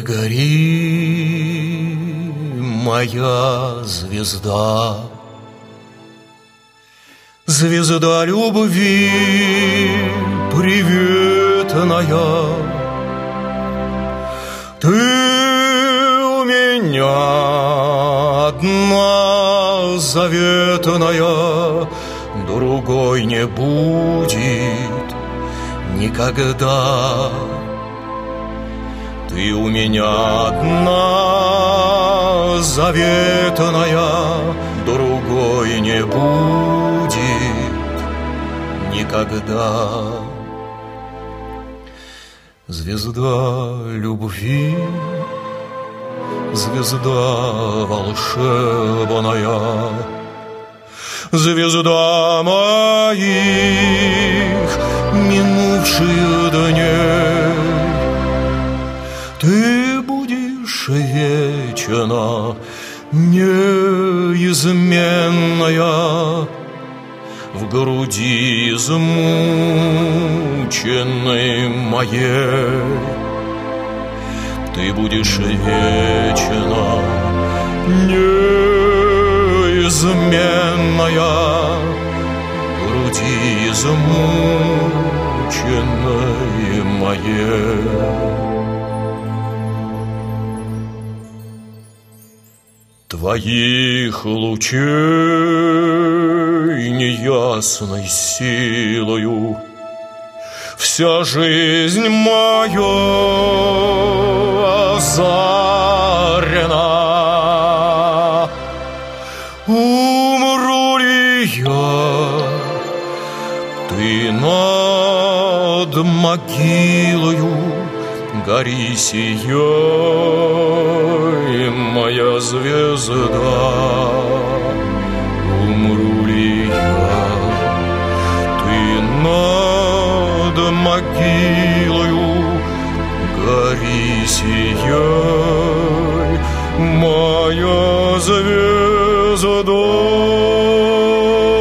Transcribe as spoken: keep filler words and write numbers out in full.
гори, моя звезда, звезда любви приветная. Ты у меня одна заветная, другой не будет никогда. Ты у меня одна заветная, другой не будет никогда. Звезда любви, звезда волшебная, звезда моих минувших дней. Ты будешь вечно неизменная в груди измученной моей. Ты будешь вечно неизменная в груди измученной моей. Твоих лучей неясной силою вся жизнь моя озарена. Умру ли я, ты над могилою гори сияй, моя звезда. Умру ли я, ты над могилою гори сияй, моя звезда.